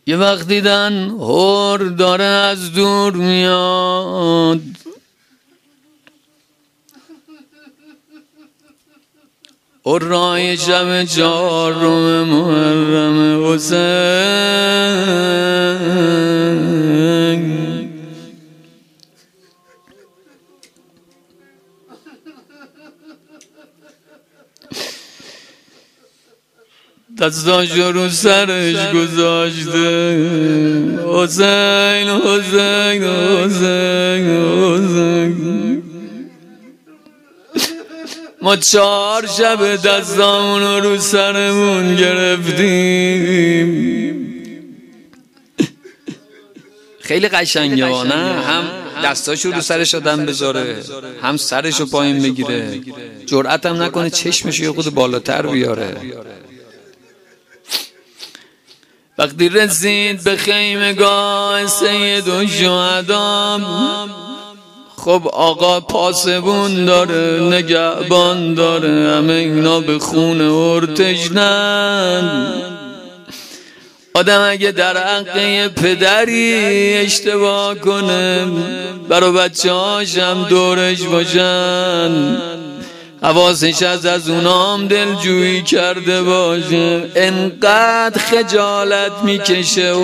یه وقت دیدن هور داره از دور میاد، رای شب 4 محرم حسین. دستاشو رو سرش گذاشته، حسین حسین حسین حسین. ما 4 شب دستامونو رو سرمون گرفتیم. خیلی قشنگه ها، نه؟ هم دستاشو رو سرش آدم بذاره، هم سرشو پایین بگیره، جرأت هم نکنه چشمشو یه خود بالاتر بیاره. وقتی رسید به خیمگاه سید الشهدا، خب آقا پاسبون داره، نگهبان داره، همه اینا به خون ارتشنن. آدم اگه در حق پدری اشتباه کنه، برای بچه هاش هم دورش باشن، حواسش از اونام دلجویی کرده باشه. انقدر خجالت میکشه.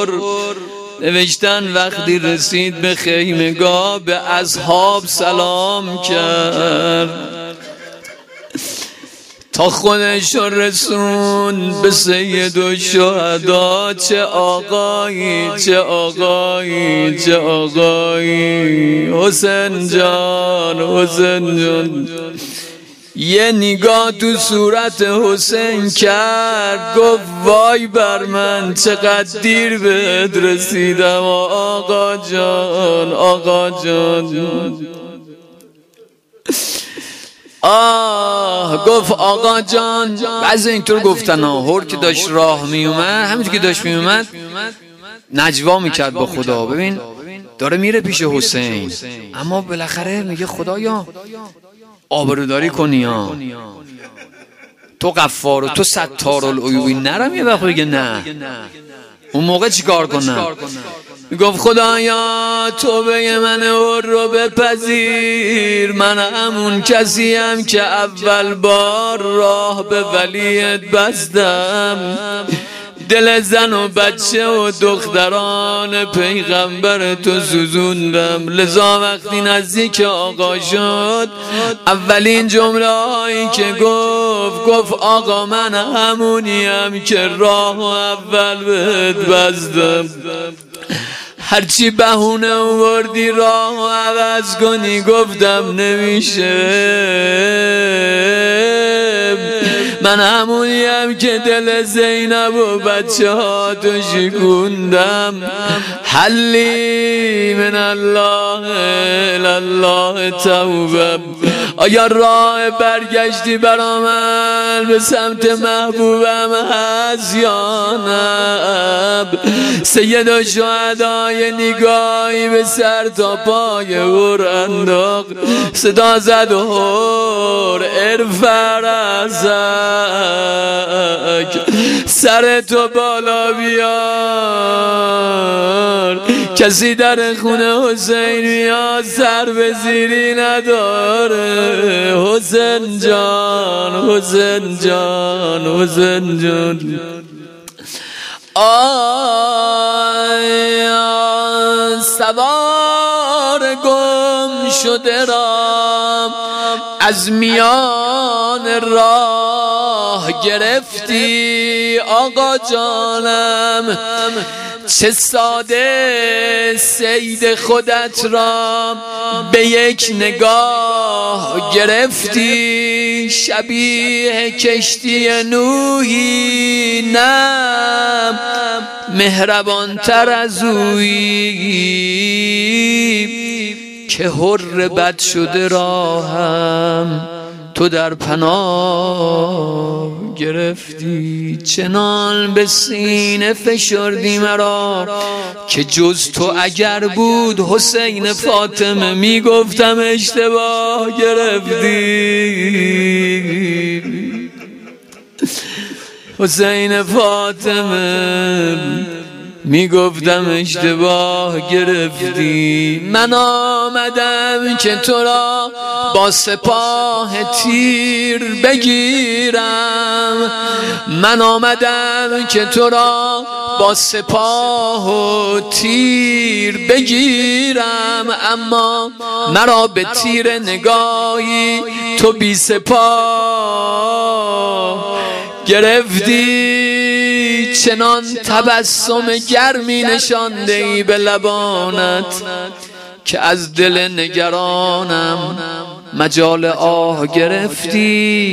نوشتن وقتی رسید به خیمگاه به اصحاب سلام کرد، تا خودش رسون به سید الشهدا. چه آقایی چه آقایی چه آقایی، حسین جان حسین جان. یه نگاه تو صورت حسین کرد، گفت وای بر من چقدر دیر بهت رسیدم آقا جان آقا جان. گفت آقا جان. بعضی اینطور گفتن هر که داشت راه میومد، همینطور که داشت میومد نجوا میکرد با خدا. ببین داره میره پیش حسین، اما بالاخره میگه خدایا آبروداری کنی ها، تو غفار و تو ستار العیوبی. نرم یه وقت بگه نه. اون موقع چی کار کنم؟ میگفت خدایا توبه من رو بپذیر، من همون کسیم که اول بار راه به ولیت بستم، دل زن و بچه و دختران پیغمبر تو سوزوندم. لذا وقتی نزدیک آقا شد، اولین جمله هایی که گفت آقا من همونیم که راه اول بهت بستم، هرچی بهونه آوردی راه عوض کنی. گفتم نمیشه، من همونیم که دل زینب و بچه ها تو شکوندم. حلی من الله الله توبه. آیا راه برگشتی برا من به سمت محبوبم هست یا نه؟ سید الشهدا نگاهی به سر تا پای هر انداخت، صدا زد هر ارفع رأسک، سر تو بالا بیار، کسی در خونه حسین میاد سر به زیری نداره. حسین جان حسین جان حسین جان. سوار گم شده را از میان راه گرفتی آقا جانم، چه ساده صید خودت را به یک نگاه گرفتی، شبیه کشتی نوحی نه مهربانتر از اویی، که حر بد شده را هم تو در پناه گرفتی. چنان به سینه فشردی مرا که جز تو اگر بود حسین فاطمه میگفتم اشتباه گرفتی. حسین فاطمه میگفتم اشتباه گرفتی. من آمدم که تو را با سپاه تیر بگیرم، من آمدم که تو را با سپاه و تیر بگیرم، اما مرا به تیر نگاهی تو بی سپاه گرفتی. چنان تبسم گرمی نشانده ای به لبانت که از دل نگرانم مجال آه گرفتی.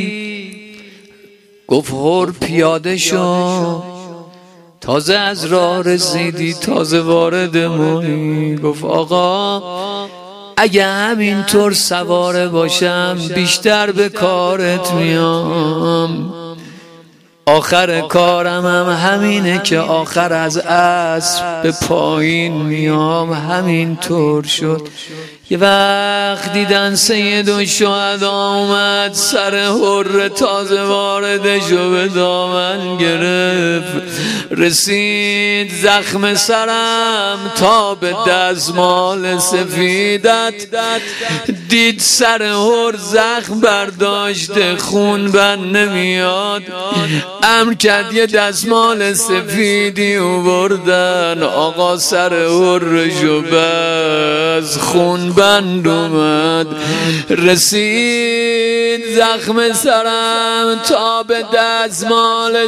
گفت هر پیاده شو، تازه از راه رسیدی، تازه وارد مایی. گفت آقا اگه همینطور سواره باشم بیشتر به کارت میام، آخر کارم هم همینه که آخر از اسب به پایین میام. همین طور شد. یه وقت دیدن سید الشهدا آمد، سر حر تازه واردشو به دامن گرفت، رسید زخم سرم تا به دستمال سفیدت، دید سر حر زخم برداشته خون بند نمیاد، امر کرد یه دستمال سفیدی آوردن، آقا سر حرشو بس خون بند اومد، رسید زخم سرم تا به دستمال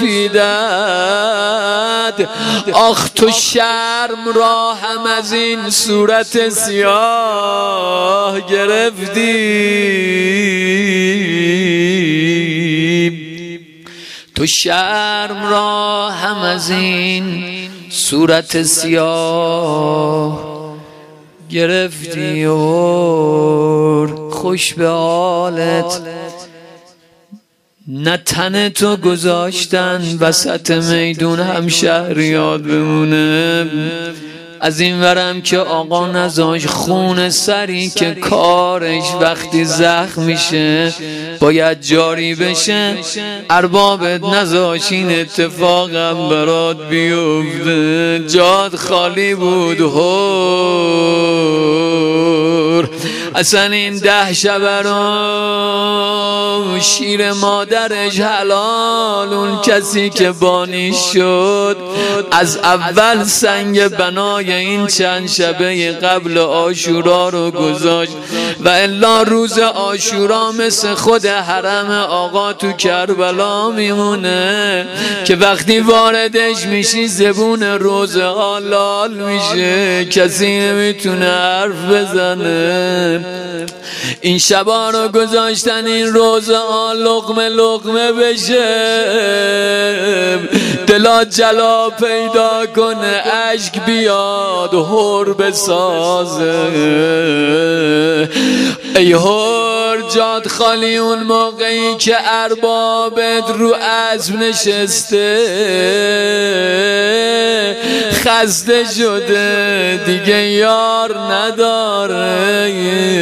سفیدت. آخ تو شرم را هم از این صورت سیاه گرفتی، تو شرم را هم از این صورت سیاه گرفتی. اور خوش به حالت، نه تن تو گذاشتن وسط میدون هم شهریاد بمونه، از این ورم که آقا نذاش خون سری که کارش وقتی زخم میشه باید جاری بشه، اربابت نذاش این اتفاقم برات بیفته. جاد خالی بود هور، اصلا این 10 شب رو شیر مادرش حلال، اون کسی که بانی شد از اول سنگ بنای این چند شبه قبل عاشورا رو گذاشت، و الا روز عاشورا مثل خود حرم آقا تو کربلا میمونه که وقتی واردش میشی زبون روزه ها لال میشه، کسی نمیتونه حرف بزنه. این شبا رو گذاشتن این روزه ها لقمه لقمه بشه، دلا جلا پیدا کنه، اشک بیاد هر بسازه. ای هر جاد خالی اون موقعی که اربابت رو اسب نشسته خسته شده دیگه یار نداره،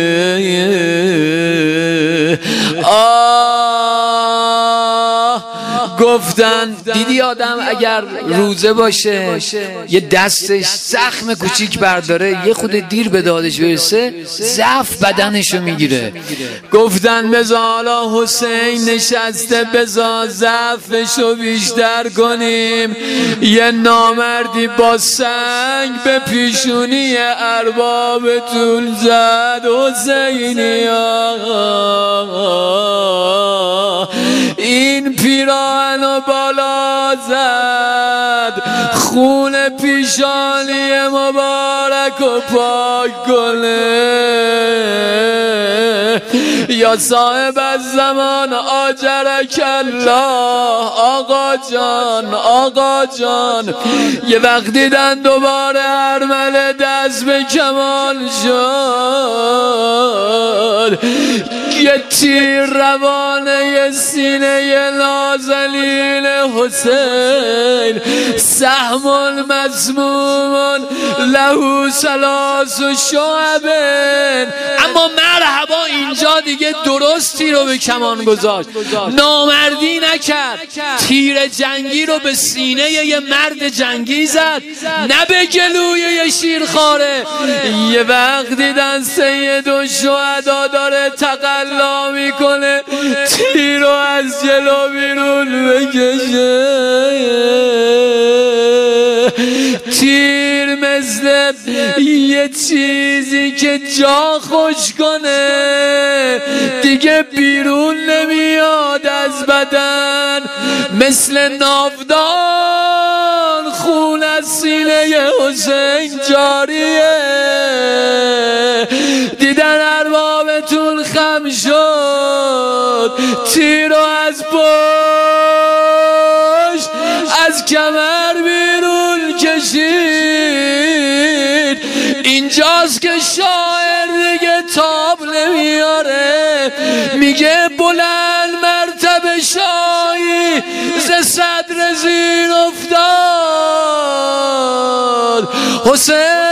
گفتن دیدی آدم اگر روزه باشه یه دستش زخم کوچیک برداره یه خود دیر به دادش برسه ضعف بدنشو میگیره. گفتن بذار حالا حسین نشسته بذار ضعفشو بیشتر کنیم. یه نامردی با سنگ به پیشونی اربابتون زد. حسینی آقا این پیراهنو بالا زد خون پیشانی مبارک و پاک کنه. یا صاحب از زمان آجرک الله آقا جان آقا جان. یه وقت دیدن دوباره ارمله دست به کمال شد. یه تیر روانه سینه نازنین حسین سهم مسموم له ثلاث شعب. اما مرحبا اینجا دیگه درستی رو به کمان گذاشت، نامردی نکرد، تیر جنگی رو به سینه یه مرد جنگی زد، نه به گلوی یه شیرخواره. یه وقت دیدن سید الشهدا داره تقلا میکنه، تیر رو از جلو بیرون بکشه. تیر مثل یه چیزی که جا خوش کنه دیگه بیرون نمیاد از بدن، مثل ناودان خون از سینه حسین جاریه. دیدن اربابتون خم شد، تیر رو از پشت از کمر بیرون کشید. اینجاست که شاعر دیگه تاب نمیاره، میگه بلند مرتبه شاهی ز صدر زیر افتاد. حسین